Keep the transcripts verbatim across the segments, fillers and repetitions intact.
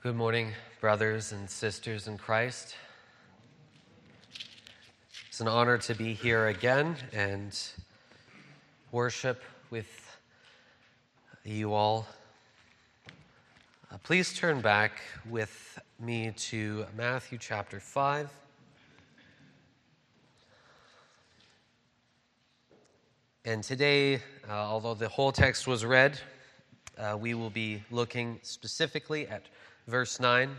Good morning, brothers and sisters in Christ. It's an honor to be here again and worship with you all. Uh, please turn back with me to Matthew chapter five. And today, uh, although the whole text was read, uh, we will be looking specifically at verse nine.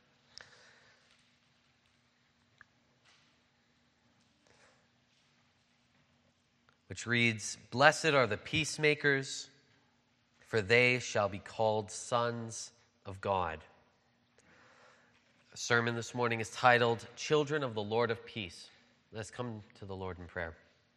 Which reads, "Blessed are the peacemakers, for they shall be called sons of God." The sermon this morning is titled, "Children of the Lord of Peace." Let's come to the Lord in prayer.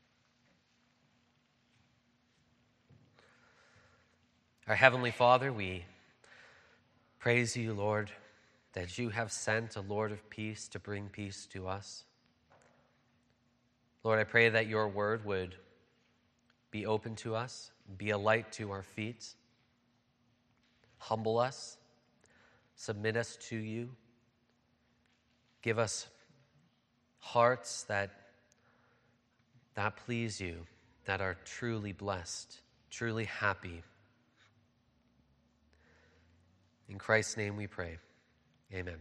Our Heavenly Father, we praise you, Lord, that you have sent a Lord of peace to bring peace to us. Lord, I pray that your word would be open to us, be a light to our feet, humble us, submit us to you, give us hearts that, that please you, that are truly blessed, truly happy. In Christ's name we pray. Amen.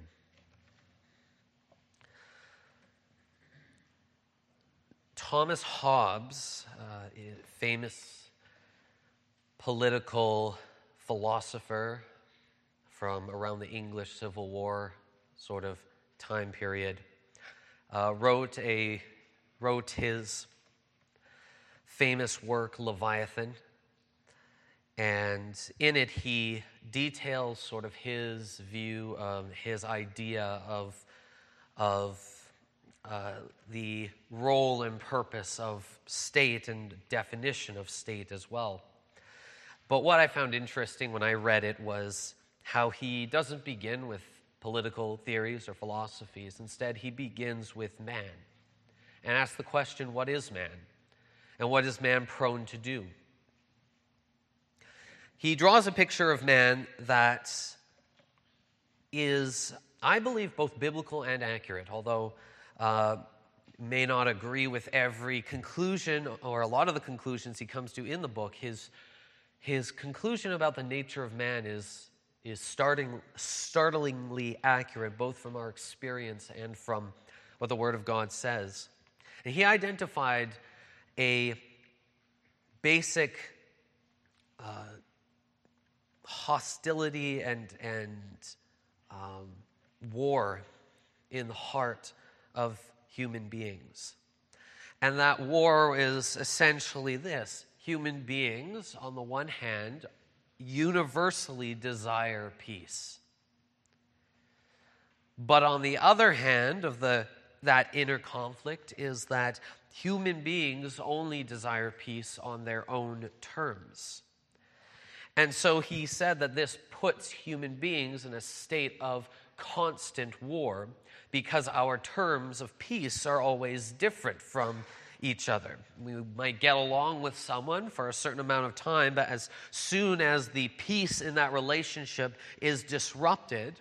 Thomas Hobbes, uh, a famous political philosopher from around the English Civil War sort of time period, uh, wrote a wrote his famous work Leviathan. And in it, he details sort of his view, um, his idea of, of uh, the role and purpose of state and definition of state as well. But what I found interesting when I read it was how he doesn't begin with political theories or philosophies. Instead, he begins with man and asks the question, what is man? And what is man prone to do? He draws a picture of man that is, I believe, both biblical and accurate, although uh, may not agree with every conclusion or a lot of the conclusions he comes to in the book. His, his conclusion about the nature of man is, is starting, startlingly accurate, both from our experience and from what the Word of God says. And he identified a basic uh, hostility and and um, war in the heart of human beings. And that war is essentially this. Human beings, on the one hand, universally desire peace. But on the other hand of the that inner conflict is that human beings only desire peace on their own terms. And so he said that this puts human beings in a state of constant war because our terms of peace are always different from each other. We might get along with someone for a certain amount of time, but as soon as the peace in that relationship is disrupted,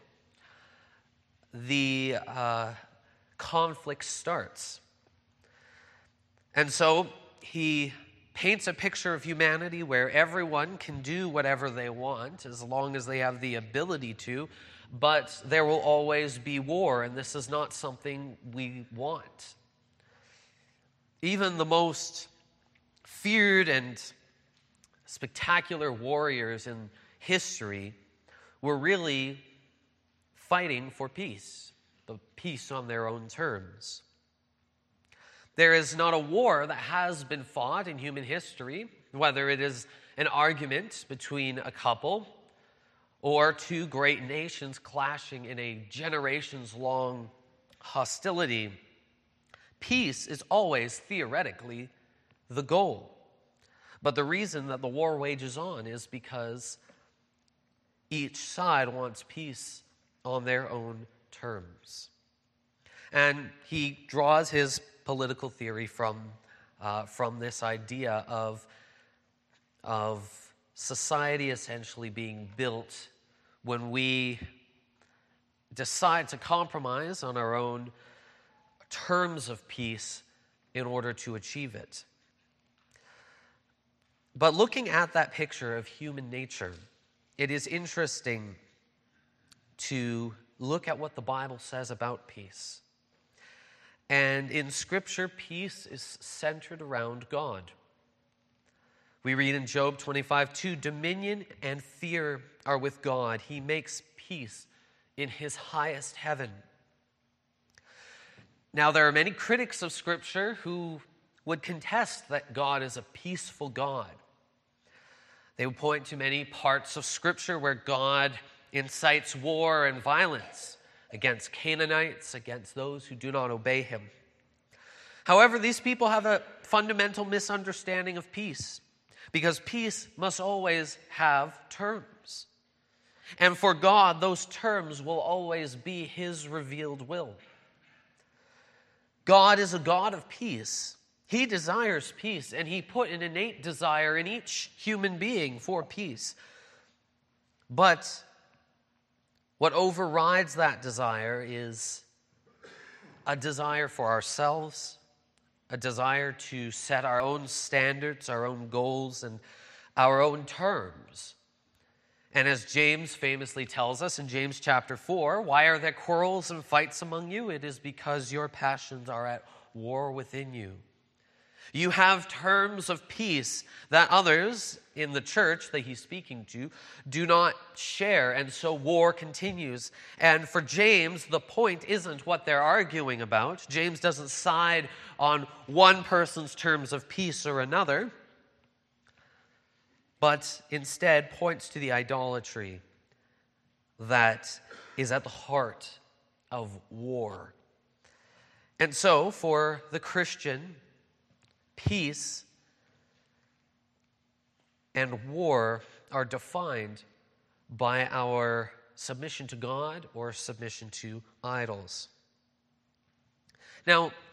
the uh, conflict starts. And so he paints a picture of humanity where everyone can do whatever they want as long as they have the ability to, but there will always be war, and this is not something we want. Even the most feared and spectacular warriors in history were really fighting for peace, the peace on their own terms. There is not a war that has been fought in human history, whether it is an argument between a couple or two great nations clashing in a generations-long hostility. Peace is always theoretically the goal. But the reason that the war wages on is because each side wants peace on their own terms. And he draws his political theory from, uh, from this idea of, of society essentially being built when we decide to compromise on our own terms of peace in order to achieve it. But looking at that picture of human nature, it is interesting to look at what the Bible says about peace. And in Scripture, peace is centered around God. We read in Job twenty-five two, dominion and fear are with God. He makes peace in his highest heaven. Now, there are many critics of Scripture who would contest that God is a peaceful God. They would point to many parts of Scripture where God incites war and violence against Canaanites, against those who do not obey him. However, these people have a fundamental misunderstanding of peace, because peace must always have terms. And for God, those terms will always be his revealed will. God is a God of peace. He desires peace, and he put an innate desire in each human being for peace. But what overrides that desire is a desire for ourselves, a desire to set our own standards, our own goals, and our own terms. And as James famously tells us in James chapter four, why are there quarrels and fights among you? It is because your passions are at war within you. You have terms of peace that others in the church that he's speaking to do not share, and so war continues. And for James, the point isn't what they're arguing about. James doesn't side on one person's terms of peace or another, but instead points to the idolatry that is at the heart of war. And so, for the Christian, peace and war are defined by our submission to God or submission to idols. Now,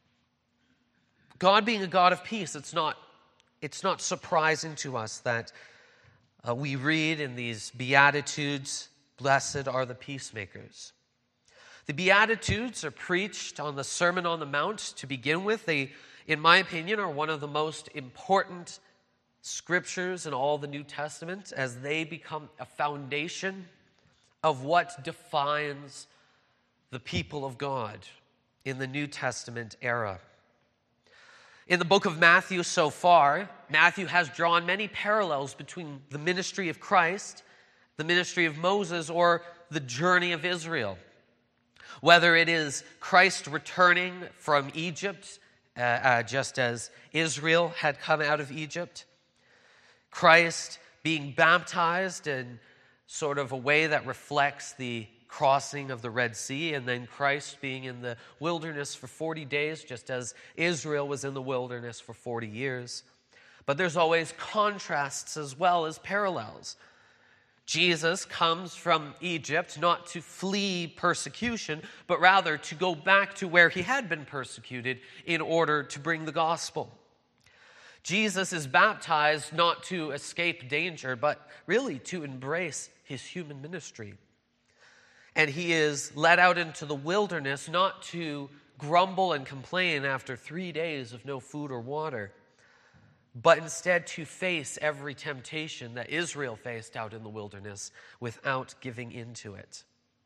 God being a God of peace, it's not, it's not surprising to us that uh, we read in these Beatitudes, blessed are the peacemakers. The Beatitudes are preached on the Sermon on the Mount to begin with. They, in my opinion, are one of the most important scriptures in all the New Testament, as they become a foundation of what defines the people of God in the New Testament era. In the book of Matthew so far, Matthew has drawn many parallels between the ministry of Christ, the ministry of Moses, or the journey of Israel. Whether it is Christ returning from Egypt, uh, uh, just as Israel had come out of Egypt, Christ being baptized in sort of a way that reflects the crossing of the Red Sea, and then Christ being in the wilderness for forty days, just as Israel was in the wilderness for forty years. But there's always contrasts as well as parallels. Jesus comes from Egypt not to flee persecution, but rather to go back to where he had been persecuted in order to bring the gospel. Jesus is baptized not to escape danger, but really to embrace his human ministry. And he is led out into the wilderness not to grumble and complain after three days of no food or water, but instead to face every temptation that Israel faced out in the wilderness without giving in to it.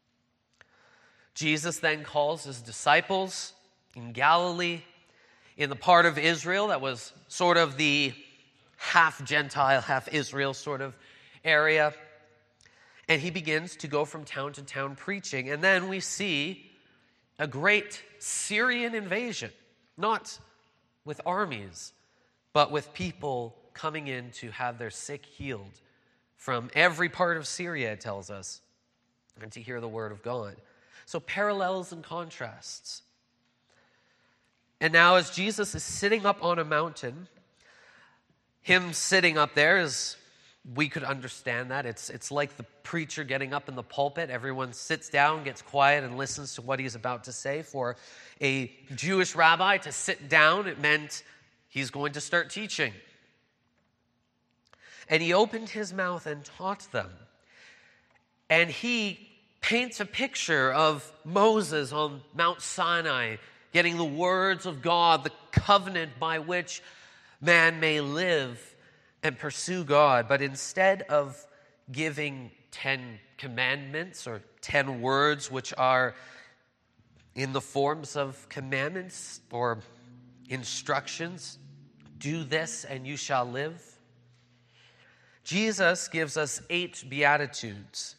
Jesus then calls his disciples in Galilee, in the part of Israel that was sort of the half-Gentile, half-Israel sort of area. And he begins to go from town to town preaching. And then we see a great Syrian invasion, not with armies, but with people coming in to have their sick healed from every part of Syria, it tells us, and to hear the word of God. So parallels and contrasts. And now as Jesus is sitting up on a mountain, him sitting up there is, we could understand that. It's, it's like the preacher getting up in the pulpit. Everyone sits down, gets quiet, and listens to what he's about to say. For a Jewish rabbi to sit down, it meant he's going to start teaching. And he opened his mouth and taught them. And he paints a picture of Moses on Mount Sinai, getting the words of God, the covenant by which man may live and pursue God. But instead of giving ten commandments or ten words which are in the forms of commandments or instructions, do this and you shall live, Jesus gives us eight Beatitudes.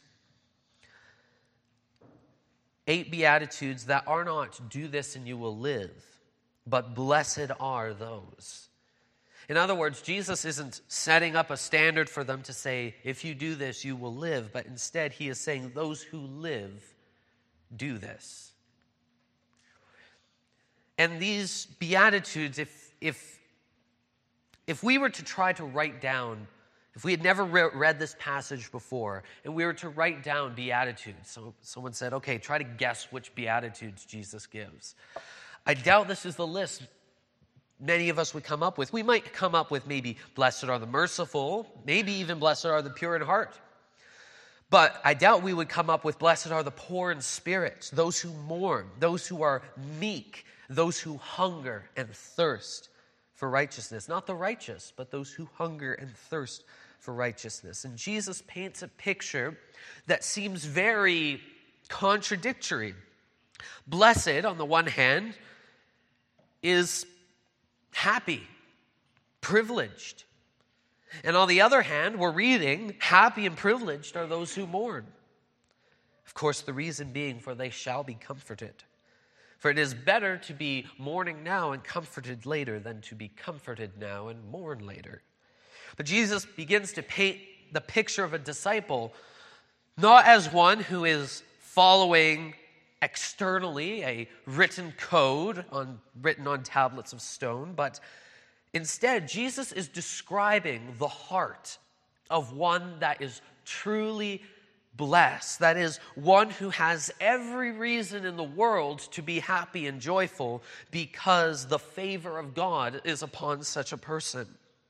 Eight Beatitudes that are not, do this and you will live, but blessed are those. In other words, Jesus isn't setting up a standard for them to say, if you do this, you will live, but instead he is saying, those who live, do this. And these Beatitudes, if, if, if we were to try to write down, if we had never re- read this passage before, and we were to write down Beatitudes, so someone said, okay, try to guess which Beatitudes Jesus gives. I doubt this is the list many of us would come up with. We might come up with maybe, blessed are the merciful, maybe even blessed are the pure in heart. But I doubt we would come up with, blessed are the poor in spirit, those who mourn, those who are meek, those who hunger and thirst for righteousness. Not the righteous, but those who hunger and thirst for righteousness. And Jesus paints a picture that seems very contradictory. Blessed, on the one hand, is happy, privileged. And on the other hand, we're reading, happy and privileged are those who mourn. Of course, the reason being, for they shall be comforted. For it is better to be mourning now and comforted later than to be comforted now and mourn later. But Jesus begins to paint the picture of a disciple not as one who is following externally a written code on, written on tablets of stone, but instead Jesus is describing the heart of one that is truly blessed, that is, one who has every reason in the world to be happy and joyful because the favor of God is upon such a person.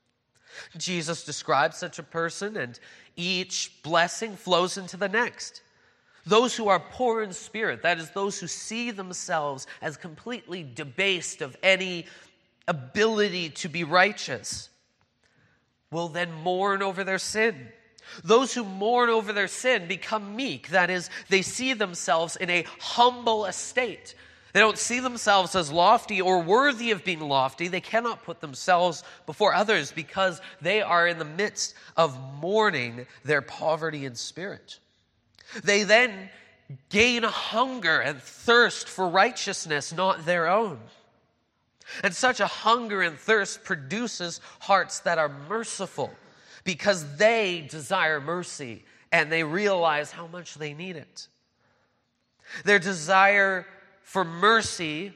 Jesus describes such a person, and each blessing flows into the next. Those who are poor in spirit, that is, those who see themselves as completely debased of any ability to be righteous, will then mourn over their sin. Those who mourn over their sin become meek. That is, they see themselves in a humble estate. They don't see themselves as lofty or worthy of being lofty. They cannot put themselves before others because they are in the midst of mourning their poverty in spirit. They then gain a hunger and thirst for righteousness not their own. And such a hunger and thirst produces hearts that are merciful because they desire mercy and they realize how much they need it. Their desire for mercy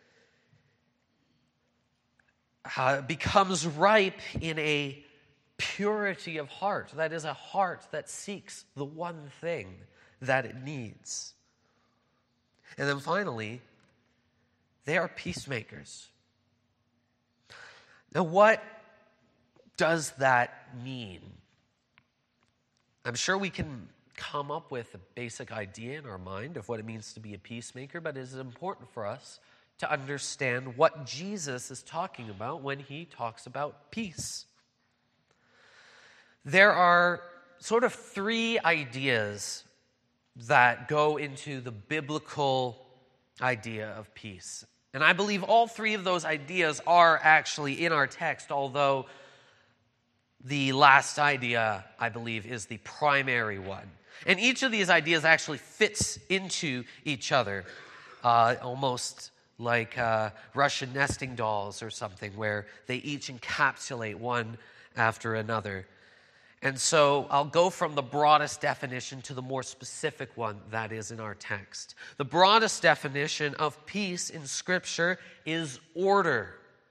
uh, becomes ripe in a purity of heart. That is, a heart that seeks the one thing that it needs. And then finally, they are peacemakers. Now, what does that mean? I'm sure we can come up with a basic idea in our mind of what it means to be a peacemaker, but it is important for us to understand what Jesus is talking about when he talks about peace. There are sort of three ideas that go into the biblical idea of peace. And I believe all three of those ideas are actually in our text, although the last idea, I believe, is the primary one. And each of these ideas actually fits into each other, uh, almost like uh, Russian nesting dolls or something, where they each encapsulate one after another. And so I'll go from the broadest definition to the more specific one that is in our text. The broadest definition of peace in Scripture is order.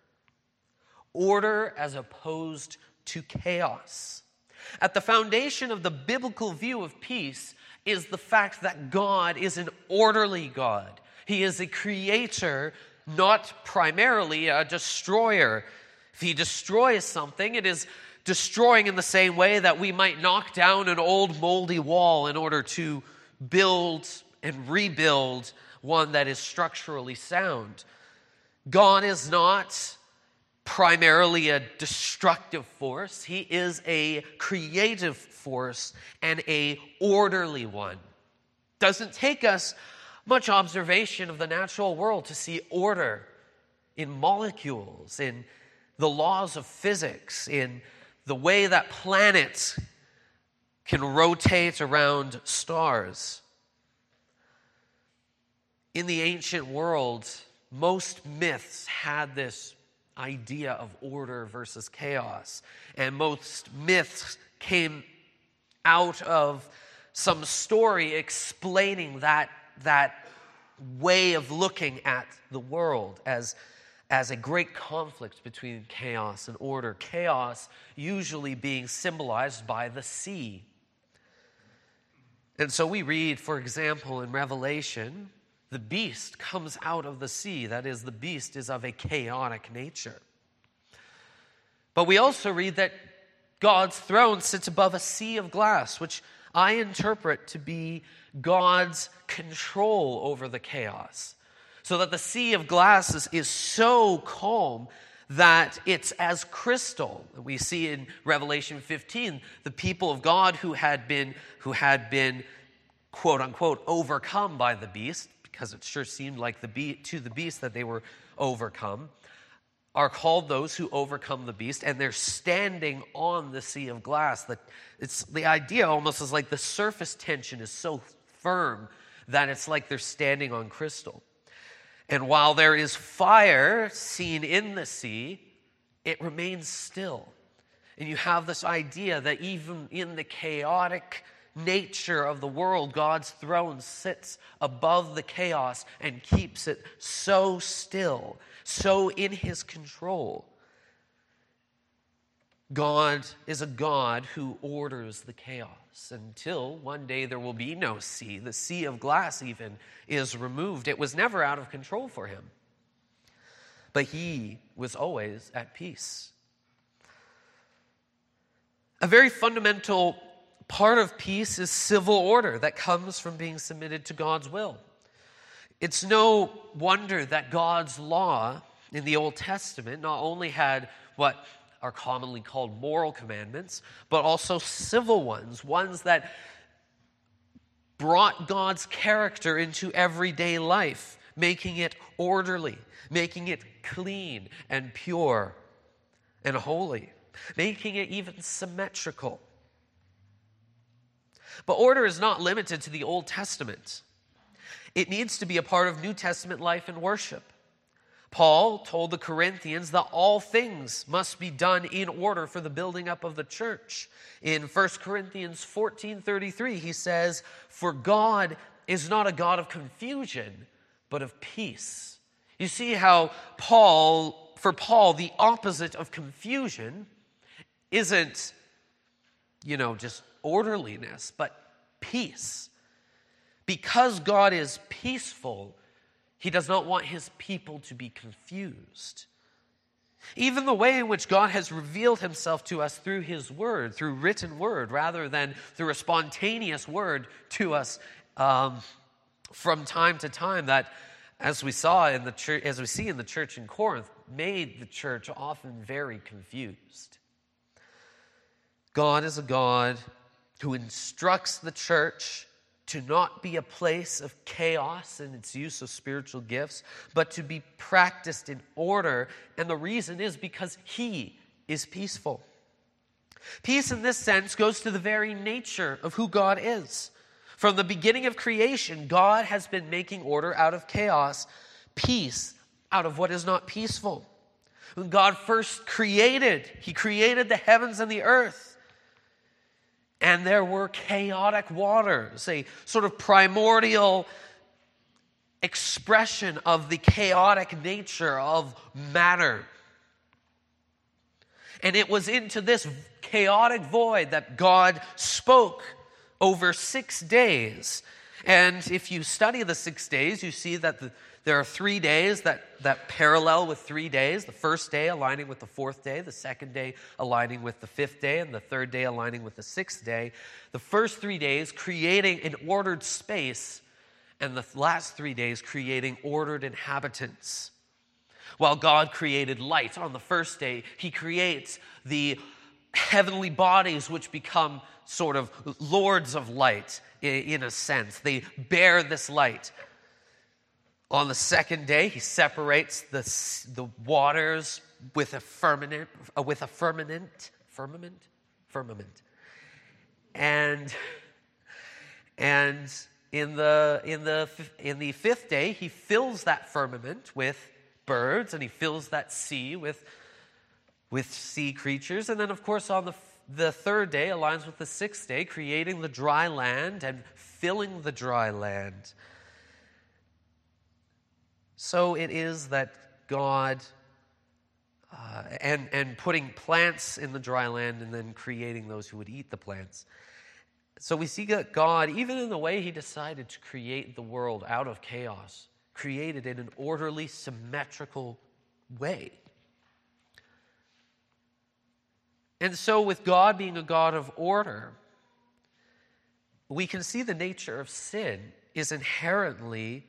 Order as opposed to chaos. At the foundation of the biblical view of peace is the fact that God is an orderly God. He is a creator, not primarily a destroyer. If he destroys something, it is destroying in the same way that we might knock down an old moldy wall in order to build and rebuild one that is structurally sound. God is not primarily a destructive force. He is a creative force and a orderly one. Doesn't take us much observation of the natural world to see order in molecules, in the laws of physics, in the way that planets can rotate around stars. In the ancient world, most myths had this idea of order versus chaos. And most myths came out of some story explaining that, that way of looking at the world as, as a great conflict between chaos and order. Chaos usually being symbolized by the sea. And so we read, for example, in Revelation, the beast comes out of the sea. That is, the beast is of a chaotic nature. But we also read that God's throne sits above a sea of glass, which I interpret to be God's control over the chaos. So that the sea of glass is, is so calm that it's as crystal. We see in Revelation fifteen, the people of God who had been, who had been quote unquote, overcome by the beast, because it sure seemed like the be- to the beast that they were overcome, are called those who overcome the beast, and they're standing on the sea of glass. That it's the idea almost is like the surface tension is so firm that it's like they're standing on crystal. And while there is fire seen in the sea, it remains still. And you have this idea that even in the chaotic nature of the world, God's throne sits above the chaos and keeps it so still, so in his control. God is a God who orders the chaos until one day there will be no sea. The sea of glass even is removed. It was never out of control for him, but he was always at peace. A very fundamental part of peace is civil order that comes from being submitted to God's will. It's no wonder that God's law in the Old Testament not only had what are commonly called moral commandments, but also civil ones, ones that brought God's character into everyday life, making it orderly, making it clean and pure and holy, making it even symmetrical. But order is not limited to the Old Testament. It needs to be a part of New Testament life and worship. Paul told the Corinthians that all things must be done in order for the building up of the church. In First Corinthians fourteen thirty-three, he says, "For God is not a God of confusion, but of peace." You see how Paul, for Paul, the opposite of confusion isn't, you know, just orderliness, but peace. Because God is peaceful, he does not want his people to be confused. Even the way in which God has revealed himself to us through his word, through written word, rather than through a spontaneous word to us um, from time to time, that, as we saw in the church, as we see in the church in Corinth, made the church often very confused. God is a God who instructs the church to not be a place of chaos in its use of spiritual gifts, but to be practiced in order. And the reason is because he is peaceful. Peace in this sense goes to the very nature of who God is. From the beginning of creation, God has been making order out of chaos, peace out of what is not peaceful. When God first created, he created the heavens and the earth. And there were chaotic waters, a sort of primordial expression of the chaotic nature of matter. And it was into this chaotic void that God spoke over six days. And if you study the six days, you see that the, There are three days that, that parallel with three days. The first day aligning with the fourth day, the second day aligning with the fifth day, and the third day aligning with the sixth day. The first three days creating an ordered space, and the last three days creating ordered inhabitants. While God created light on the first day, he creates the heavenly bodies which become sort of lords of light in a sense. They bear this light. On the second day, he separates the, the waters with a firmament, uh, with a firmament, firmament, firmament, and and in the in the in the fifth day, he fills that firmament with birds, and he fills that sea with with sea creatures, and then of course on the the third day aligns with the sixth day, creating the dry land and filling the dry land. So it is that God, uh, and, and putting plants in the dry land and then creating those who would eat the plants. So we see that God, even in the way he decided to create the world out of chaos, created in an orderly, symmetrical way. And so with God being a God of order, we can see the nature of sin is inherently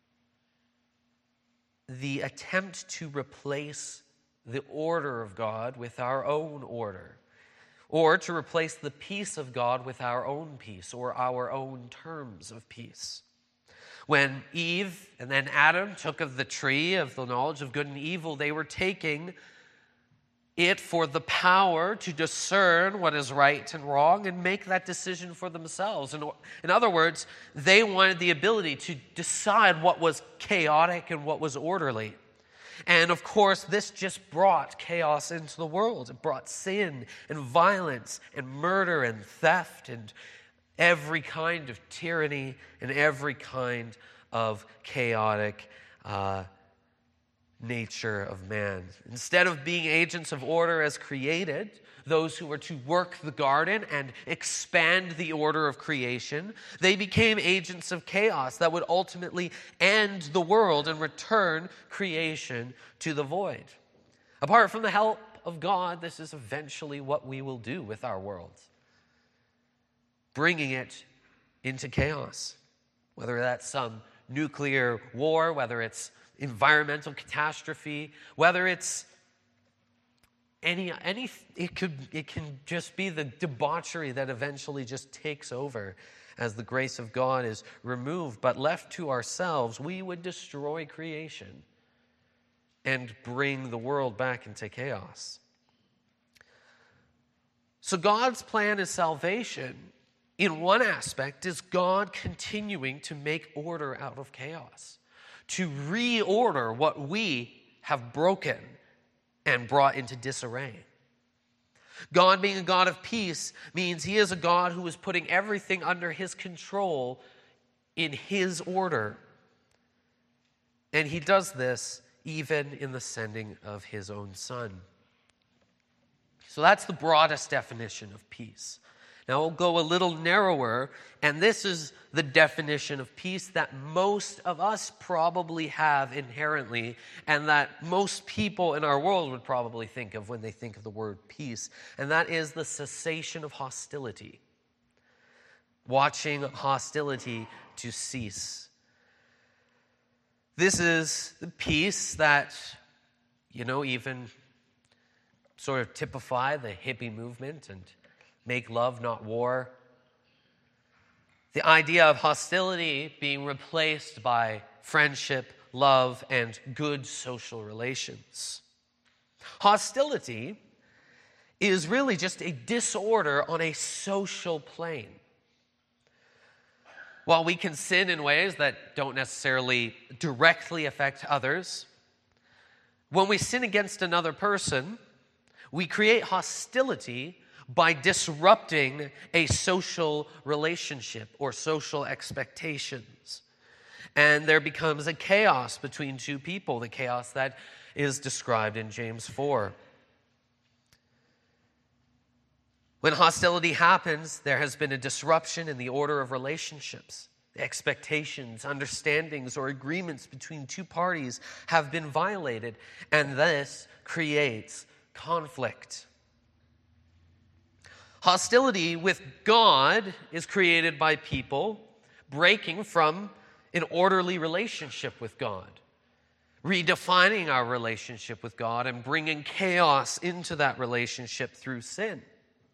the attempt to replace the order of God with our own order, or to replace the peace of God with our own peace, or our own terms of peace. When Eve and then Adam took of the tree of the knowledge of good and evil, they were taking it for the power to discern what is right and wrong and make that decision for themselves. In, in other words, they wanted the ability to decide what was chaotic and what was orderly. And of course, this just brought chaos into the world. It brought sin and violence and murder and theft and every kind of tyranny and every kind of chaotic uh nature of man. Instead of being agents of order as created, those who were to work the garden and expand the order of creation, they became agents of chaos that would ultimately end the world and return creation to the void. Apart from the help of God, this is eventually what we will do with our world, bringing it into chaos. Whether that's some nuclear war, whether it's environmental catastrophe, whether it's any any it could it can just be the debauchery that eventually just takes over as the grace of God is removed. But left to ourselves, we would destroy creation and bring the world back into chaos. So God's plan is salvation. In one aspect, is God continuing to make order out of chaos, to reorder what we have broken and brought into disarray. God being a God of peace means he is a God who is putting everything under his control in his order. And he does this even in the sending of his own Son. So that's the broadest definition of peace. Now we'll go a little narrower, and this is the definition of peace that most of us probably have inherently, and that most people in our world would probably think of when they think of the word peace, and that is the cessation of hostility. Watching hostility to cease. This is the peace that, you know, even sort of typify the hippie movement and make love, not war. The idea of hostility being replaced by friendship, love, and good social relations. Hostility is really just a disorder on a social plane. While we can sin in ways that don't necessarily directly affect others, when we sin against another person, we create hostility by disrupting a social relationship or social expectations. And there becomes a chaos between two people, the chaos that is described in James four. When hostility happens, there has been a disruption in the order of relationships. Expectations, understandings, or agreements between two parties have been violated, and this creates conflict. Hostility with God is created by people breaking from an orderly relationship with God, redefining our relationship with God and bringing chaos into that relationship through sin.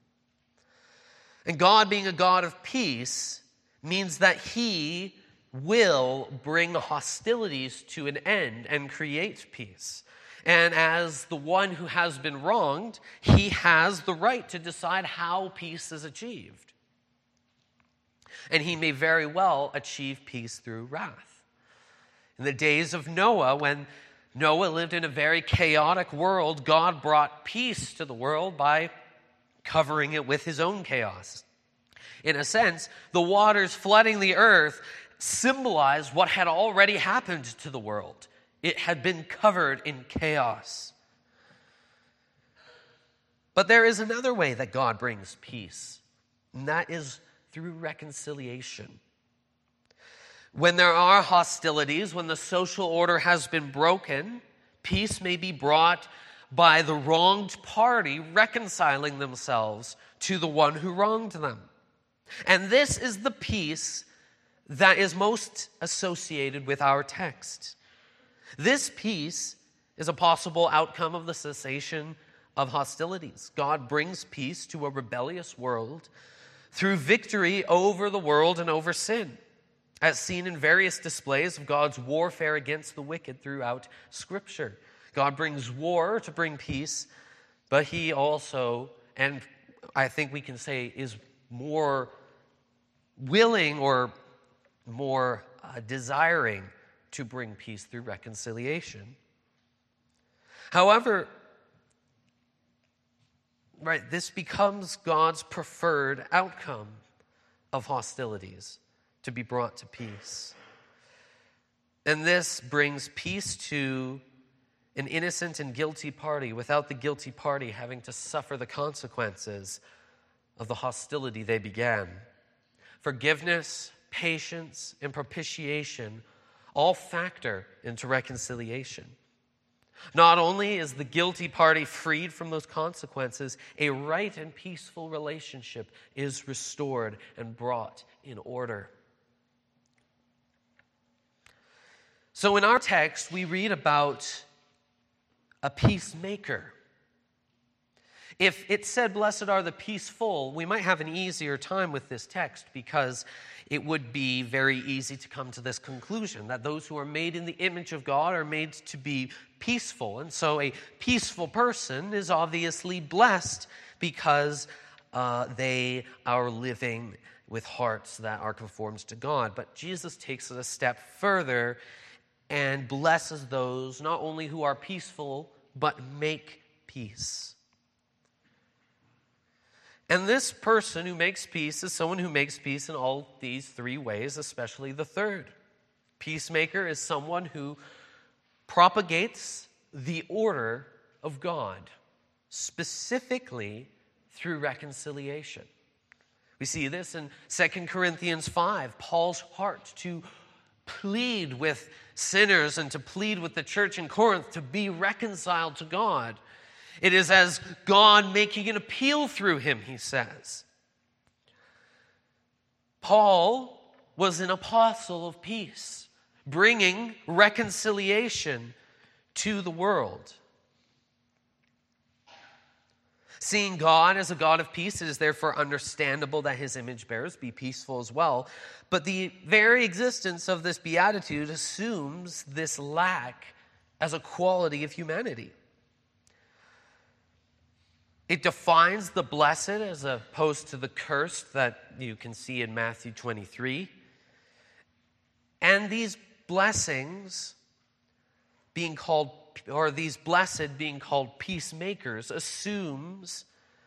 And God, being a God of peace, means that He will bring hostilities to an end and create peace. And as the one who has been wronged, He has the right to decide how peace is achieved. And He may very well achieve peace through wrath. In the days of Noah, when Noah lived in a very chaotic world, God brought peace to the world by covering it with His own chaos. In a sense, the waters flooding the earth symbolized what had already happened to the world. It had been covered in chaos. But there is another way that God brings peace, and that is through reconciliation. When there are hostilities, when the social order has been broken, peace may be brought by the wronged party reconciling themselves to the one who wronged them. And this is the peace that is most associated with our text. This peace is a possible outcome of the cessation of hostilities. God brings peace to a rebellious world through victory over the world and over sin, as seen in various displays of God's warfare against the wicked throughout Scripture. God brings war to bring peace, but He also, and I think we can say, is more willing or more uh, desiring to bring peace through reconciliation. However, right, this becomes God's preferred outcome of hostilities, to be brought to peace. And this brings peace to an innocent and guilty party without the guilty party having to suffer the consequences of the hostility they began. Forgiveness, patience, and propitiation all factor into reconciliation. Not only is the guilty party freed from those consequences, a right and peaceful relationship is restored and brought in order. So in our text, we read about a peacemaker. If it said, "Blessed are the peaceful," we might have an easier time with this text because it would be very easy to come to this conclusion that those who are made in the image of God are made to be peaceful. And so a peaceful person is obviously blessed because uh, they are living with hearts that are conformed to God. But Jesus takes it a step further and blesses those not only who are peaceful, but make peace. And this person who makes peace is someone who makes peace in all these three ways, especially the third. Peacemaker is someone who propagates the order of God, specifically through reconciliation. We see this in Second Corinthians five, Paul's heart to plead with sinners and to plead with the church in Corinth to be reconciled to God. It is as God making an appeal through him, he says. Paul was an apostle of peace, bringing reconciliation to the world. Seeing God as a God of peace, it is therefore understandable that his image bearers be peaceful as well. But the very existence of this beatitude assumes this lack as a quality of humanity. It defines the blessed as opposed to the cursed that you can see in Matthew twenty-three. And these blessings being called, or these blessed being called peacemakers, assumes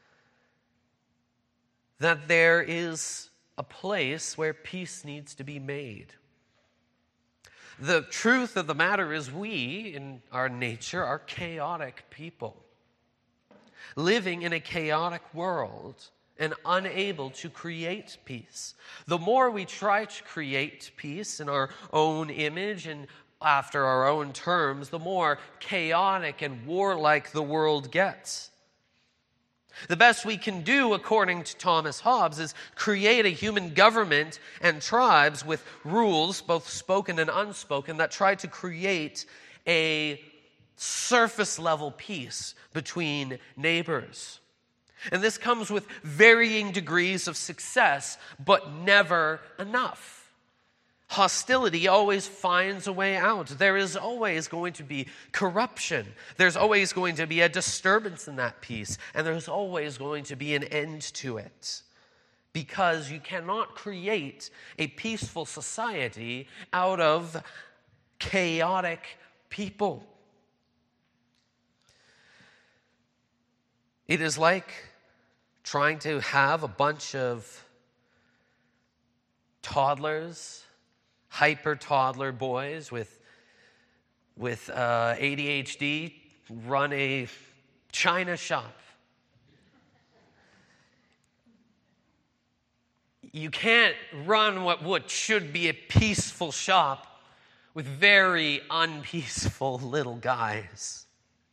that there is a place where peace needs to be made. The truth of the matter is we, in our nature, are chaotic people, living in a chaotic world and unable to create peace. The more we try to create peace in our own image and after our own terms, the more chaotic and warlike the world gets. The best we can do, according to Thomas Hobbes, is create a human government and tribes with rules, both spoken and unspoken, that try to create a surface-level peace between neighbors. And this comes with varying degrees of success, but never enough. Hostility always finds a way out. There is always going to be corruption. There's always going to be a disturbance in that peace. And there's always going to be an end to it. Because you cannot create a peaceful society out of chaotic people. It is like trying to have a bunch of toddlers, hyper toddler boys with, with uh, A D H D run a china shop. You can't run what, what should be a peaceful shop with very unpeaceful little guys.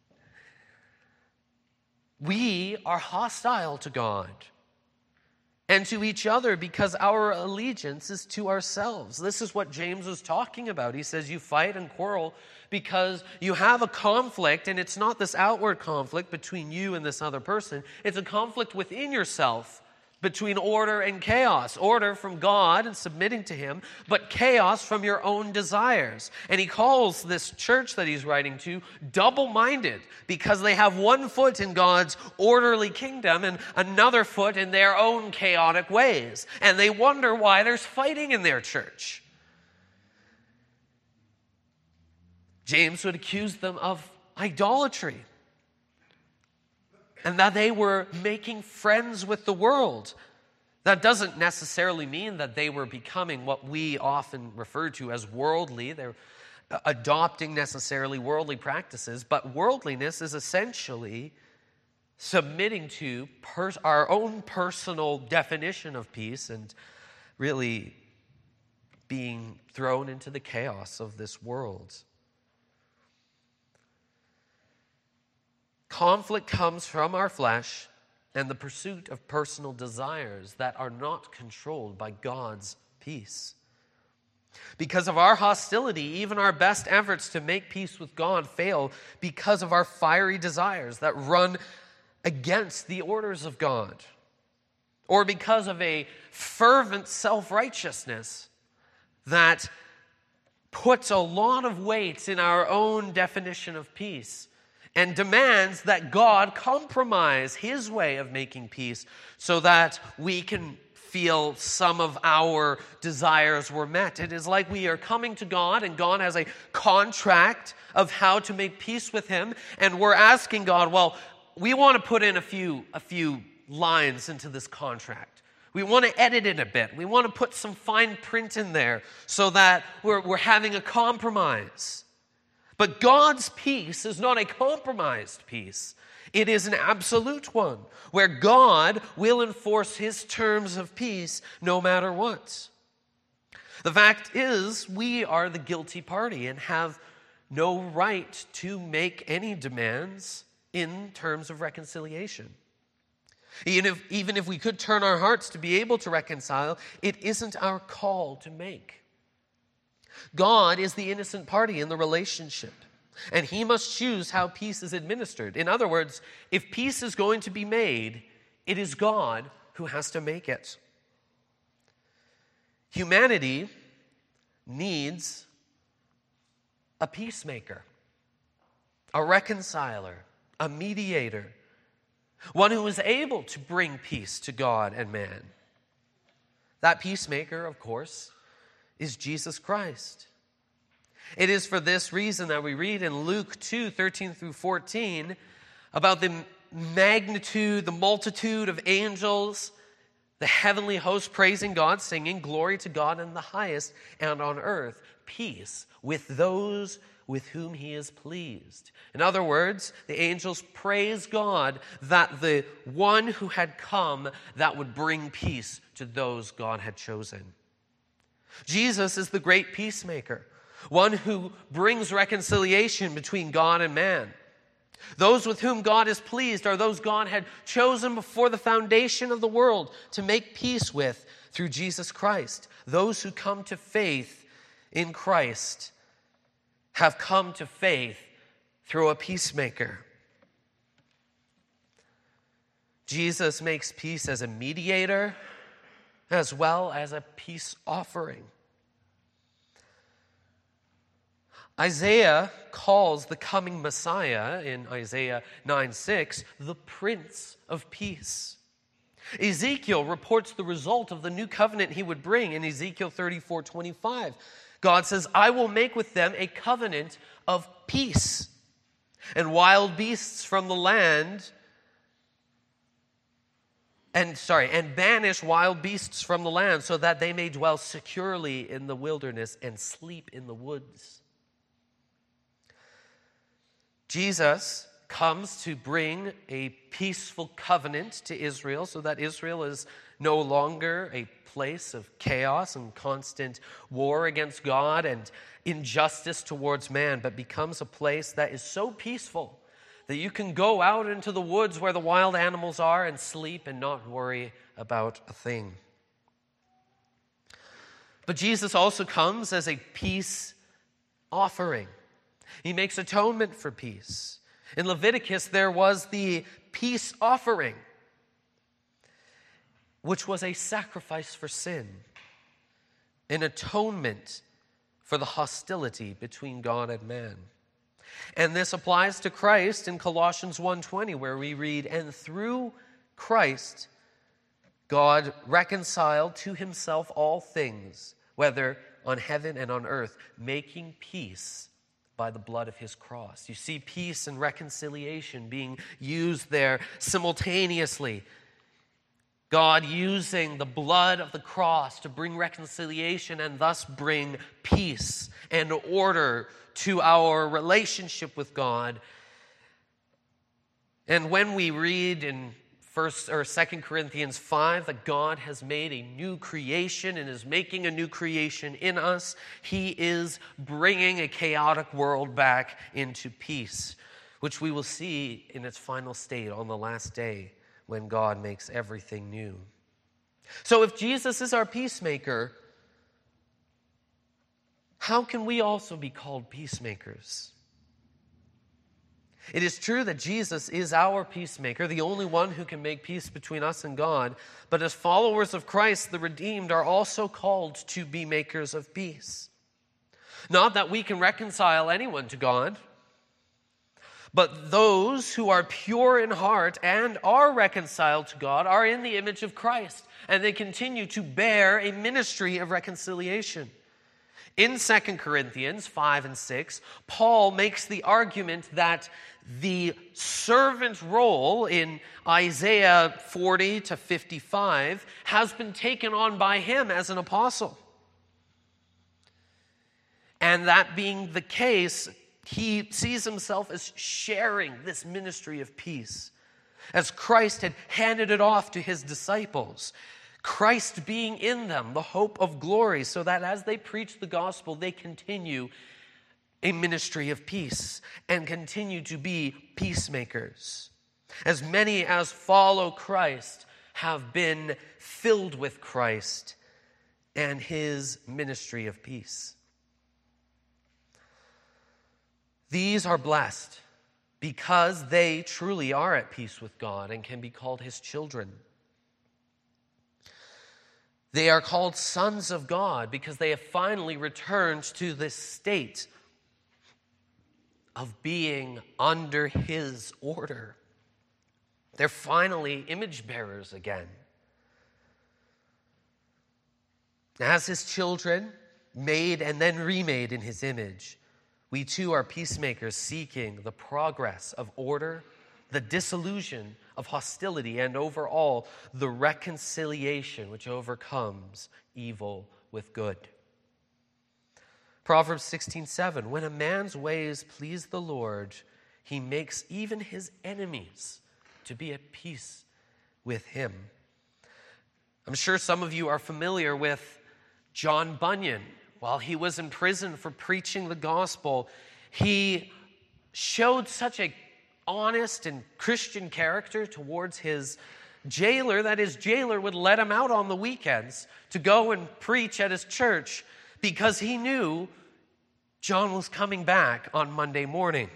We are hostile to God and to each other because our allegiance is to ourselves. This is what James was talking about. He says you fight and quarrel because you have a conflict, and it's not this outward conflict between you and this other person. It's a conflict within yourself between order and chaos. Order from God and submitting to Him, but chaos from your own desires. And he calls this church that he's writing to double-minded because they have one foot in God's orderly kingdom and another foot in their own chaotic ways. And they wonder why there's fighting in their church. James would accuse them of idolatry, and that they were making friends with the world. That doesn't necessarily mean that they were becoming what we often refer to as worldly. They're adopting necessarily worldly practices, but worldliness is essentially submitting to pers- our own personal definition of peace and really being thrown into the chaos of this world. Conflict comes from our flesh and the pursuit of personal desires that are not controlled by God's peace. Because of our hostility, even our best efforts to make peace with God fail because of our fiery desires that run against the orders of God. Or because of a fervent self-righteousness that puts a lot of weight in our own definition of peace and demands that God compromise His way of making peace so that we can feel some of our desires were met. It is like we are coming to God, and God has a contract of how to make peace with Him, and we're asking God, well, we want to put in a few, a few lines into this contract. We want to edit it a bit. We want to put some fine print in there so that we're, we're having a compromise. But God's peace is not a compromised peace. It is an absolute one, where God will enforce His terms of peace no matter what. The fact is, we are the guilty party and have no right to make any demands in terms of reconciliation. Even if, even if we could turn our hearts to be able to reconcile, it isn't our call to make. God is the innocent party in the relationship, and He must choose how peace is administered. In other words, if peace is going to be made, it is God who has to make it. Humanity needs a peacemaker, a reconciler, a mediator, one who is able to bring peace to God and man. That peacemaker, of course, is Jesus Christ. It is for this reason that we read in Luke two, thirteen through fourteen about the magnitude, the multitude of angels, the heavenly host praising God, singing, "Glory to God in the highest, and on earth peace with those with whom he is pleased. In other words, the angels praise God that the one who had come that would bring peace to those God had chosen. Jesus is the great peacemaker, one who brings reconciliation between God and man. Those with whom God is pleased are those God had chosen before the foundation of the world to make peace with through Jesus Christ. Those who come to faith in Christ have come to faith through a peacemaker. Jesus makes peace as a mediator as well as a peace offering. Isaiah calls the coming Messiah in Isaiah nine six the Prince of Peace. Ezekiel reports the result of the new covenant he would bring in Ezekiel thirty-four twenty-five. God says, I will make with them a covenant of peace, and wild beasts from the land, and sorry, and banish wild beasts from the land, so that they may dwell securely in the wilderness and sleep in the woods. Jesus comes to bring a peaceful covenant to Israel so that Israel is no longer a place of chaos and constant war against God and injustice towards man, but becomes a place that is so peaceful that you can go out into the woods where the wild animals are and sleep and not worry about a thing. But Jesus also comes as a peace offering. He makes atonement for peace. In Leviticus, there was the peace offering, which was a sacrifice for sin, an atonement for the hostility between God and man. And this applies to Christ in Colossians one twenty, where we read, and through Christ, God reconciled to himself all things, whether on heaven and on earth, making peace by the blood of his cross. You see peace and reconciliation being used there simultaneously. God using the blood of the cross to bring reconciliation and thus bring peace and order to our relationship with God. And when we read in First or Second Corinthians five that God has made a new creation and is making a new creation in us, he is bringing a chaotic world back into peace, which we will see in its final state on the last day when God makes everything new. So if Jesus is our peacemaker, how can we also be called peacemakers? It is true that Jesus is our peacemaker, the only one who can make peace between us and God. But as followers of Christ, the redeemed are also called to be makers of peace. Not that we can reconcile anyone to God, but those who are pure in heart and are reconciled to God are in the image of Christ, and they continue to bear a ministry of reconciliation. In Second Corinthians five and six, Paul makes the argument that the servant role in Isaiah forty to fifty-five has been taken on by him as an apostle. And that being the case, he sees himself as sharing this ministry of peace, as Christ had handed it off to his disciples. Christ being in them, the hope of glory, so that as they preach the gospel, they continue a ministry of peace and continue to be peacemakers. As many as follow Christ have been filled with Christ and his ministry of peace. These are blessed because they truly are at peace with God and can be called his children. They are called sons of God because they have finally returned to this state of being under his order. They're finally image bearers again. As his children, made and then remade in his image, we too are peacemakers seeking the progress of order, the dissolution of hostility, and overall, the reconciliation which overcomes evil with good. Proverbs sixteen seven, when a man's ways please the Lord, he makes even his enemies to be at peace with him. I'm sure some of you are familiar with John Bunyan. While he was in prison for preaching the gospel, he showed such a honest and Christian character towards his jailer that his jailer would let him out on the weekends to go and preach at his church because he knew John was coming back on Monday morning.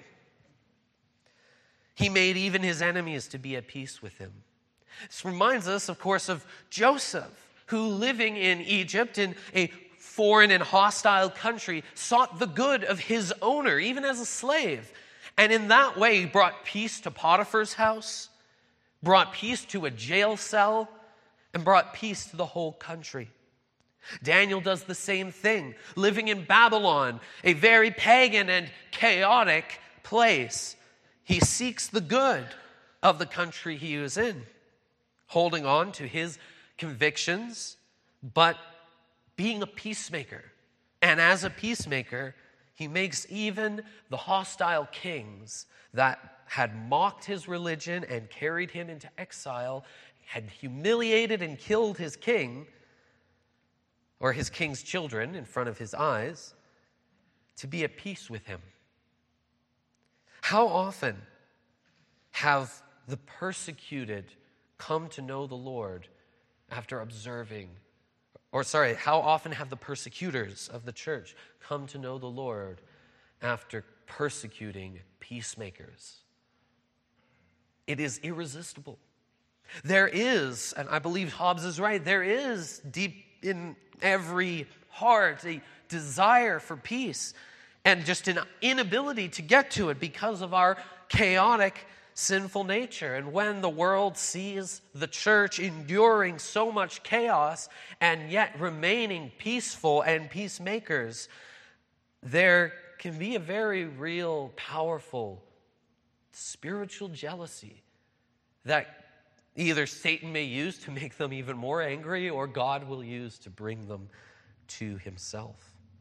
He made even his enemies to be at peace with him. This reminds us, of course, of Joseph, who living in Egypt in a foreign and hostile country sought the good of his owner, even as a slave. And in that way, he brought peace to Potiphar's house, brought peace to a jail cell, and brought peace to the whole country. Daniel does the same thing, living in Babylon, a very pagan and chaotic place. He seeks the good of the country he was in, holding on to his convictions, but being a peacemaker. And as a peacemaker, he makes even the hostile kings that had mocked his religion and carried him into exile, had humiliated and killed his king, or his king's children in front of his eyes, to be at peace with him. How often have the persecuted come to know the Lord after observing, or sorry, how often have the persecutors of the church come to know the Lord after persecuting peacemakers? It is irresistible. There is, and I believe Hobbes is right, there is deep in every heart a desire for peace and just an inability to get to it because of our chaotic, sinful nature. And when the world sees the church enduring so much chaos and yet remaining peaceful and peacemakers, there can be a very real, powerful spiritual jealousy that either Satan may use to make them even more angry or God will use to bring them to himself.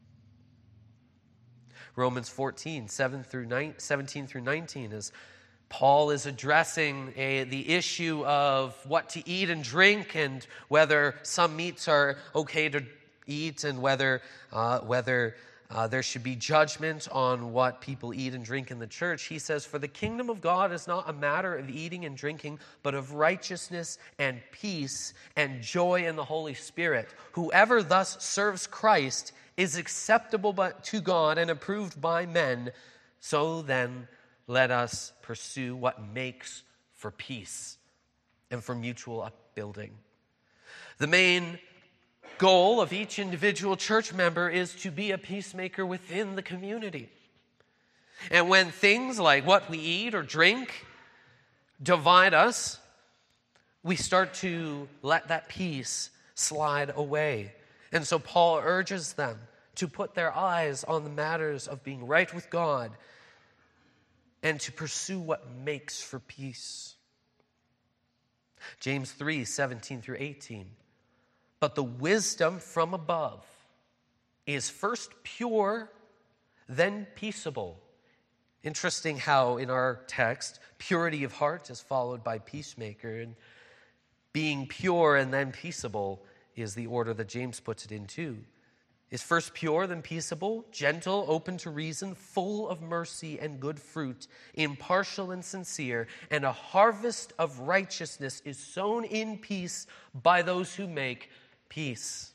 Romans fourteen, seven through nine, seventeen through nineteen, as Paul is addressing a, the issue of what to eat and drink and whether some meats are okay to eat and whether uh, whether uh, there should be judgment on what people eat and drink in the church. He says, "For the kingdom of God is not a matter of eating and drinking, but of righteousness and peace and joy in the Holy Spirit. Whoever thus serves Christ is acceptable to God and approved by men. So then, let us pursue what makes for peace and for mutual upbuilding." The main goal of each individual church member is to be a peacemaker within the community. And when things like what we eat or drink divide us, we start to let that peace slide away. And so Paul urges them to put their eyes on the matters of being right with God and to pursue what makes for peace. James three, seventeen through eighteen. "But the wisdom from above is first pure, then peaceable." Interesting how in our text, purity of heart is followed by peacemaker, and being pure and then peaceable is the order that James puts it in too. Is first pure, then peaceable, gentle, open to reason, full of mercy and good fruit, impartial and sincere, and a harvest of righteousness is sown in peace by those who make peace.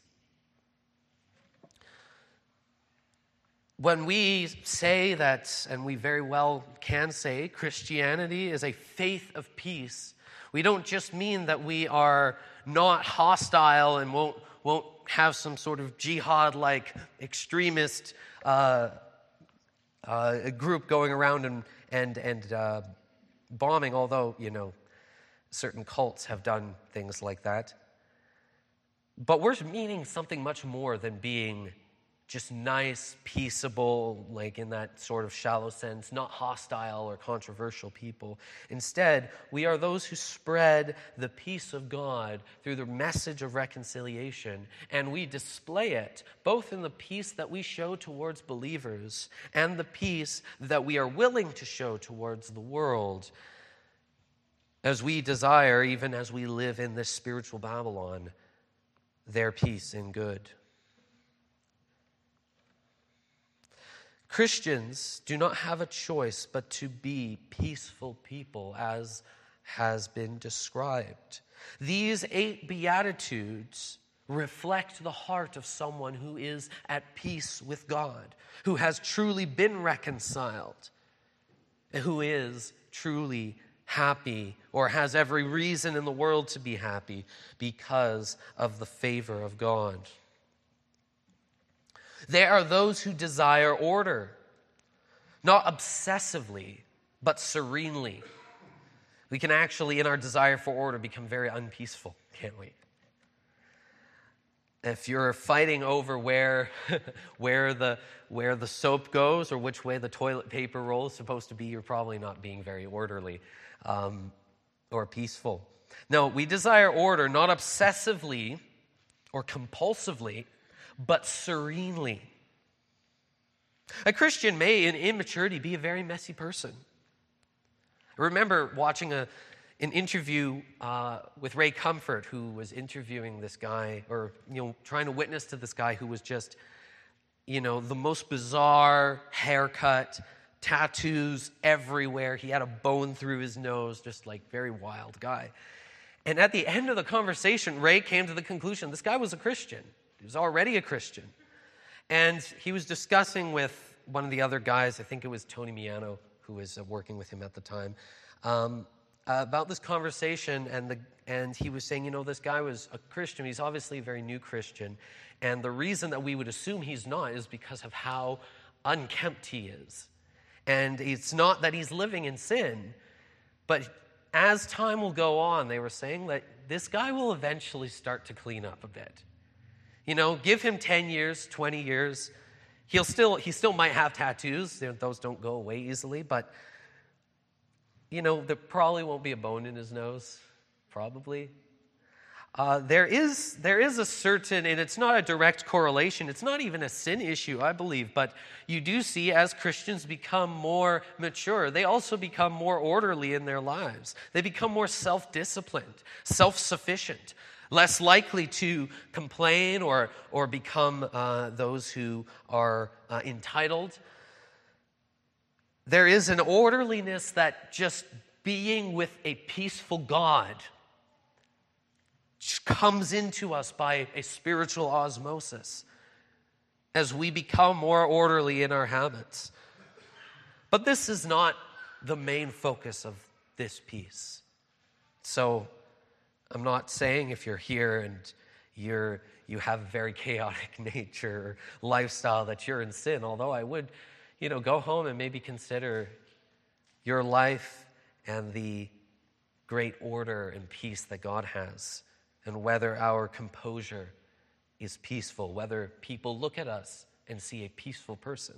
When we say that, and we very well can say, Christianity is a faith of peace, we don't just mean that we are not hostile and won't won't have some sort of jihad-like extremist uh, uh, group going around and and and uh, bombing. Although, you know, certain cults have done things like that. But we're meaning something much more than being just nice, peaceable, like in that sort of shallow sense, not hostile or controversial people. Instead, we are those who spread the peace of God through the message of reconciliation, and we display it both in the peace that we show towards believers and the peace that we are willing to show towards the world, as we desire, even as we live in this spiritual Babylon, their peace and good. Christians do not have a choice but to be peaceful people, as has been described. These eight Beatitudes reflect the heart of someone who is at peace with God, who has truly been reconciled, and who is truly happy, or has every reason in the world to be happy because of the favor of God. There are those who desire order, not obsessively, but serenely. We can actually, in our desire for order, become very unpeaceful, can't we? If you're fighting over where, where, the, where the soap goes or which way the toilet paper roll is supposed to be, you're probably not being very orderly um, or peaceful. No, we desire order, not obsessively or compulsively, but serenely. A Christian may, in immaturity, be a very messy person. I remember watching a, an interview uh, with Ray Comfort, who was interviewing this guy, or you know, trying to witness to this guy who was just, you know, the most bizarre haircut, tattoos everywhere. He had a bone through his nose, just like very wild guy. And at the end of the conversation, Ray came to the conclusion this guy was a Christian. He was already a Christian. And he was discussing with one of the other guys, I think it was Tony Miano, who was uh, working with him at the time, um, uh, about this conversation. And, the, and he was saying, you know, this guy was a Christian. He's obviously a very new Christian. And the reason that we would assume he's not is because of how unkempt he is. And it's not that he's living in sin, but as time will go on, they were saying that this guy will eventually start to clean up a bit. You know, give him ten years, twenty years. He'll still, he still might have tattoos. Those don't go away easily. But, you know, there probably won't be a bone in his nose. Probably. Uh, there is, there is a certain, and it's not a direct correlation. It's not even a sin issue, I believe. But you do see as Christians become more mature, they also become more orderly in their lives. They become more self-disciplined, self-sufficient, less likely to complain or, or become uh, those who are uh, entitled. There is an orderliness that just being with a peaceful God comes into us by a spiritual osmosis as we become more orderly in our habits. But this is not the main focus of this piece. So I'm not saying if you're here and you're you have a very chaotic nature or lifestyle that you're in sin, although I would, you know, go home and maybe consider your life and the great order and peace that God has, and whether our composure is peaceful, whether people look at us and see a peaceful person.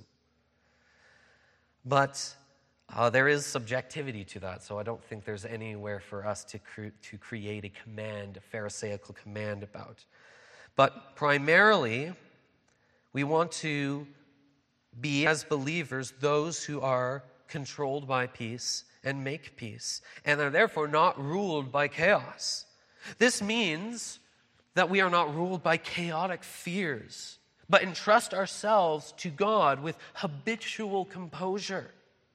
But uh, there is subjectivity to that, so I don't think there's anywhere for us to, cre- to create a command, a Pharisaical command about. But primarily, we want to be, as believers, those who are controlled by peace and make peace, and are therefore not ruled by chaos. This means that we are not ruled by chaotic fears, but entrust ourselves to God with habitual composure.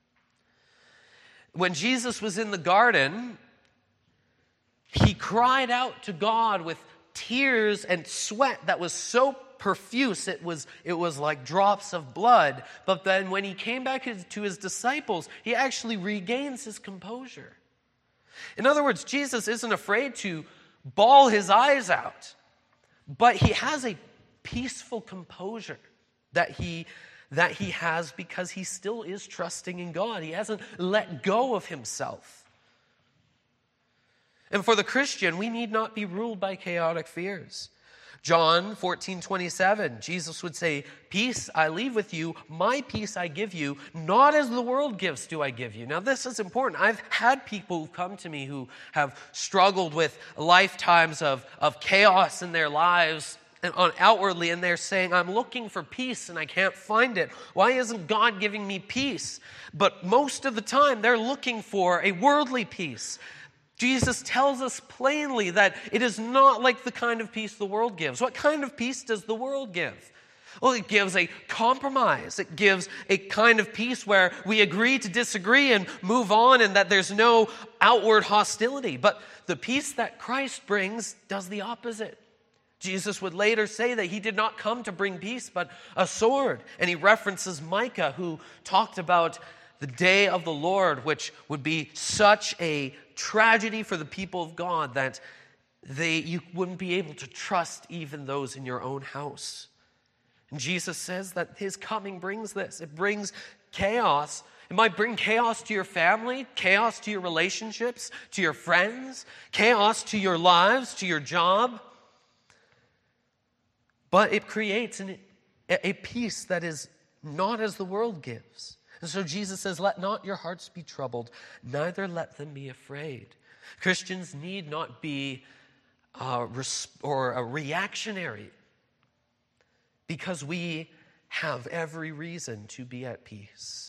When Jesus was in the garden, he cried out to God with tears and sweat that was so profuse, it was, it was like drops of blood. But then when he came back to his disciples, he actually regains his composure. In other words, Jesus isn't afraid to bawl his eyes out, but he has a peaceful composure that he, that he has because he still is trusting in God. He hasn't let go of himself. And for the Christian, we need not be ruled by chaotic fears. John fourteen twenty-seven, Jesus would say, "Peace I leave with you, my peace I give you, not as the world gives do I give you." Now this is important. I've had people who've come to me who have struggled with lifetimes of, of chaos in their lives and on outwardly, and they're saying, "I'm looking for peace and I can't find it. Why isn't God giving me peace?" But most of the time they're looking for a worldly peace. Jesus tells us plainly that it is not like the kind of peace the world gives. What kind of peace does the world give? Well, it gives a compromise. It gives a kind of peace where we agree to disagree and move on, and that there's no outward hostility. But the peace that Christ brings does the opposite. Jesus would later say that he did not come to bring peace, but a sword. And he references Micah, who talked about the day of the Lord, which would be such a tragedy for the people of God that they you wouldn't be able to trust even those in your own house. And Jesus says that his coming brings this. It brings chaos. It might bring chaos to your family, chaos to your relationships, to your friends, chaos to your lives, to your job. But it creates an, a peace that is not as the world gives. And so Jesus says, "Let not your hearts be troubled, neither let them be afraid." Christians need not be uh, res- or a reactionary, because we have every reason to be at peace.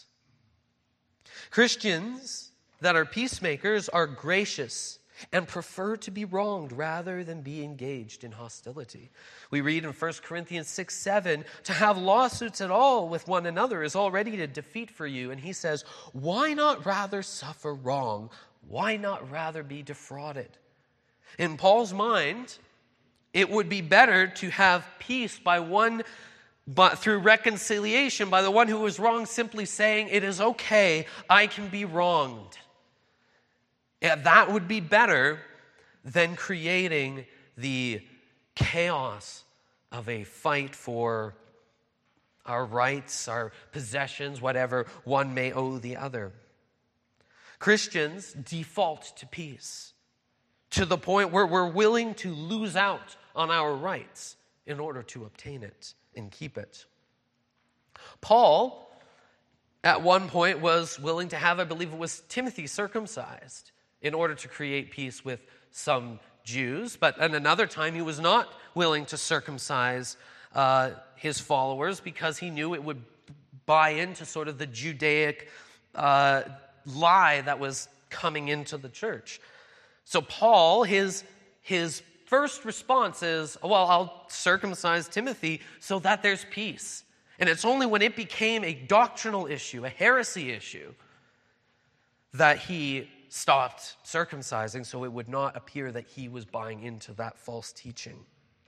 Christians that are peacemakers are gracious and prefer to be wronged rather than be engaged in hostility. We read in First Corinthians six seven, "To have lawsuits at all with one another is already a defeat for you." And he says, "Why not rather suffer wrong? Why not rather be defrauded?" In Paul's mind, it would be better to have peace by one, but through reconciliation, by the one who was wrong simply saying, "It is okay, I can be wronged." Yeah, that would be better than creating the chaos of a fight for our rights, our possessions, whatever one may owe the other. Christians default to peace to the point where we're willing to lose out on our rights in order to obtain it and keep it. Paul, at one point, was willing to have, I believe it was Timothy, circumcised in order to create peace with some Jews. But at another time, he was not willing to circumcise uh, his followers because he knew it would buy into sort of the Judaic uh, lie that was coming into the church. So Paul, his, his first response is, well, I'll circumcise Timothy so that there's peace. And it's only when it became a doctrinal issue, a heresy issue, that he stopped circumcising so it would not appear that he was buying into that false teaching.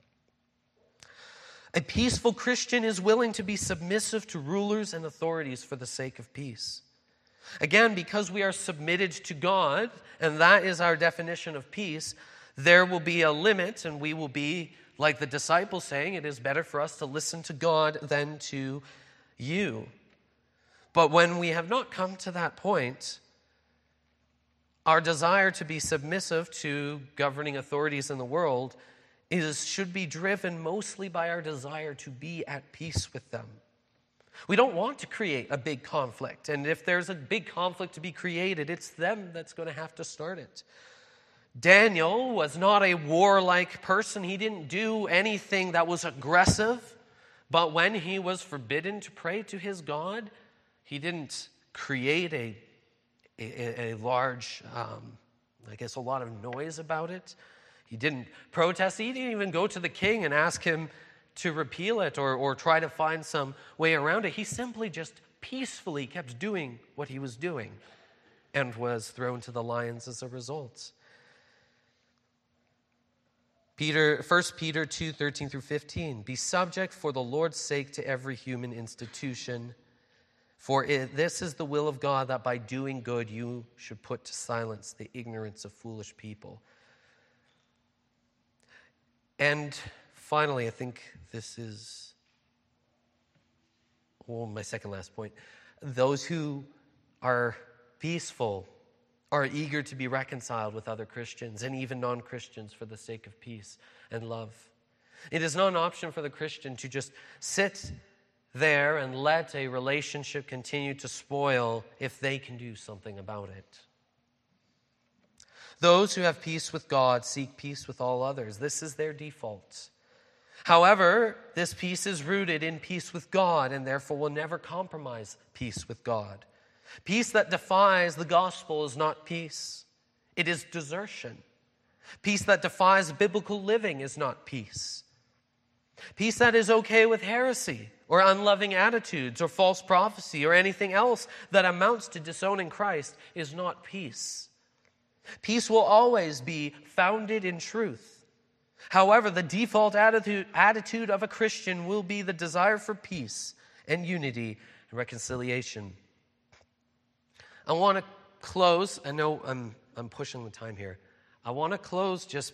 A peaceful Christian is willing to be submissive to rulers and authorities for the sake of peace. Again, because we are submitted to God, and that is our definition of peace, there will be a limit, and we will be, like the disciples saying, it is better for us to listen to God than to you. But when we have not come to that point, our desire to be submissive to governing authorities in the world is should be driven mostly by our desire to be at peace with them. We don't want to create a big conflict, and if there's a big conflict to be created, it's them that's going to have to start it. Daniel was not a warlike person. He didn't do anything that was aggressive, but when he was forbidden to pray to his God, he didn't create a A, a large, um, I guess, a lot of noise about it. He didn't protest. He didn't even go to the king and ask him to repeal it or, or try to find some way around it. He simply just peacefully kept doing what he was doing and was thrown to the lions as a result. Peter, First Peter two, thirteen through fifteen, "Be subject for the Lord's sake to every human institution, for it, this is the will of God, that by doing good you should put to silence the ignorance of foolish people." And finally, I think this is well, my second last point. Those who are peaceful are eager to be reconciled with other Christians and even non-Christians for the sake of peace and love. It is not an option for the Christian to just sit there and let a relationship continue to spoil if they can do something about it. Those who have peace with God seek peace with all others. This is their default. However, this peace is rooted in peace with God and therefore will never compromise peace with God. Peace that defies the gospel is not peace. It is desertion. Peace that defies biblical living is not peace. Peace that is okay with heresy or unloving attitudes or false prophecy or anything else that amounts to disowning Christ is not peace. Peace will always be founded in truth. However, the default attitude, attitude of a Christian will be the desire for peace and unity and reconciliation. I want to close. I know I'm, I'm pushing the time here. I want to close just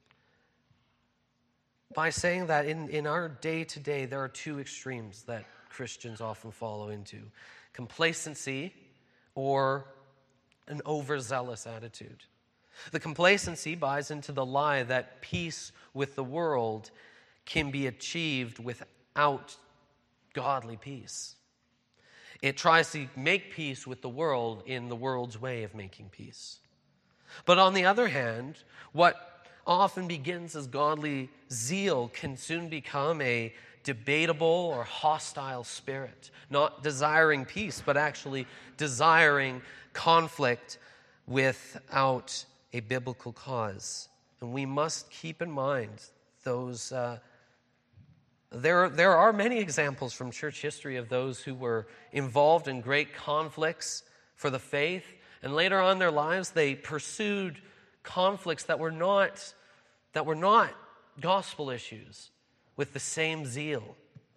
by saying that in, in our day-to-day, there are two extremes that Christians often follow into. Complacency or an overzealous attitude. The complacency buys into the lie that peace with the world can be achieved without godly peace. It tries to make peace with the world in the world's way of making peace. But on the other hand, what often begins as godly zeal can soon become a debatable or hostile spirit, not desiring peace, but actually desiring conflict without a biblical cause. And we must keep in mind those, uh, there, there are many examples from church history of those who were involved in great conflicts for the faith, and later on in their lives they pursued conflicts that were not, that were not gospel issues with the same zeal.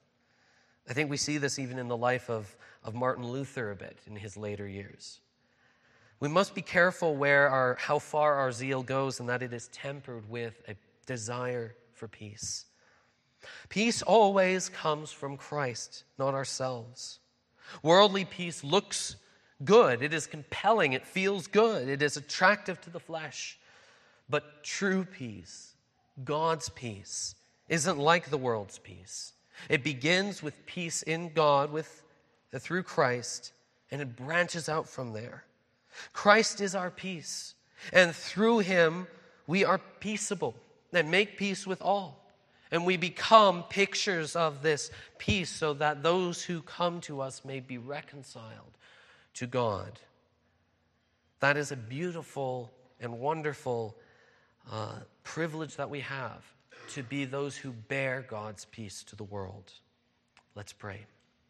I think we see this even in the life of, of Martin Luther a bit in his later years. We must be careful where our, how far our zeal goes and that it is tempered with a desire for peace. Peace always comes from Christ, not ourselves. Worldly peace looks good. It is compelling. It feels good. It is attractive to the flesh. But true peace, God's peace, isn't like the world's peace. It begins with peace in God with, through Christ, and it branches out from there. Christ is our peace, and through him we are peaceable and make peace with all. And we become pictures of this peace so that those who come to us may be reconciled to God. That is a beautiful and wonderful uh, privilege that we have, to be those who bear God's peace to the world. Let's pray.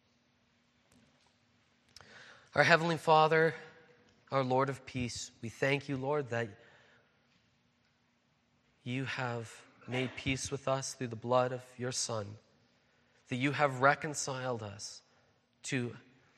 Our Heavenly Father, our Lord of peace, we thank you, Lord, that you have made peace with us through the blood of your Son, that you have reconciled us to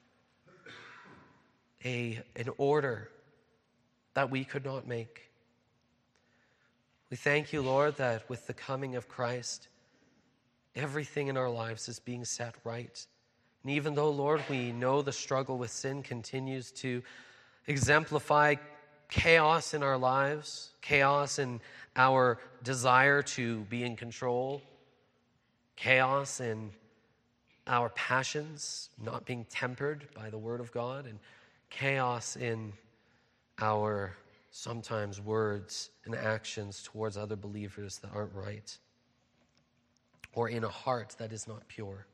a, an order that we could not make. We thank you, Lord, that with the coming of Christ, everything in our lives is being set right. And even though, Lord, we know the struggle with sin continues to exemplify chaos in our lives, chaos in our desire to be in control, chaos in our passions not being tempered by the Word of God, and chaos in our sometimes words and actions towards other believers that aren't right, or in a heart that is not pure.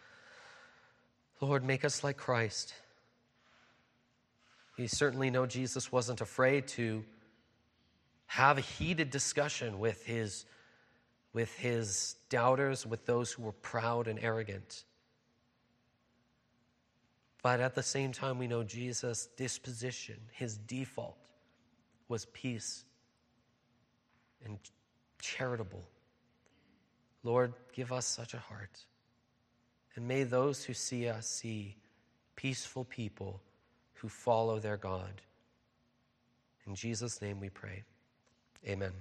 Lord, make us like Christ. We certainly know Jesus wasn't afraid to have a heated discussion with his, with his doubters, with those who were proud and arrogant. But at the same time, we know Jesus' disposition, his default, was peace and charitable. Lord, give us such a heart. And may those who see us see peaceful people who follow their God. In Jesus' name we pray. Amen.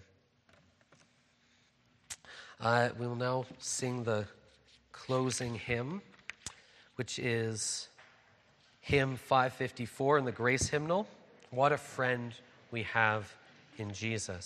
Uh, we will now sing the closing hymn, which is hymn five fifty-four in the Grace Hymnal. What a friend we have in Jesus.